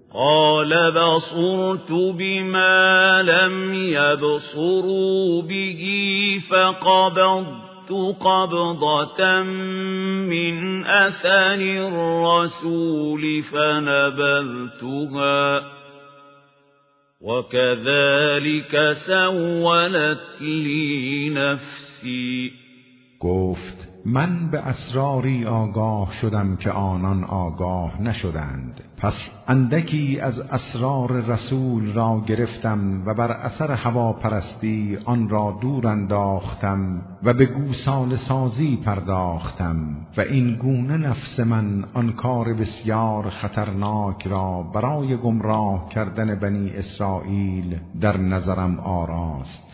قال بصرت بما لم يبصروا به فقبضت قبضة من أثر الرسول فنبذتها وكذلك سولت لي نفسي. گفت من به اسراری آگاه شدم که آنان آگاه نشدند، پس اندکی از اسرار رسول را گرفتم و بر اثر هواپرستی آن را دور انداختم و به گوساله سازی پرداختم و این گونه نفس من آن کار بسیار خطرناک را برای گمراه کردن بنی اسرائیل در نظرم آراست.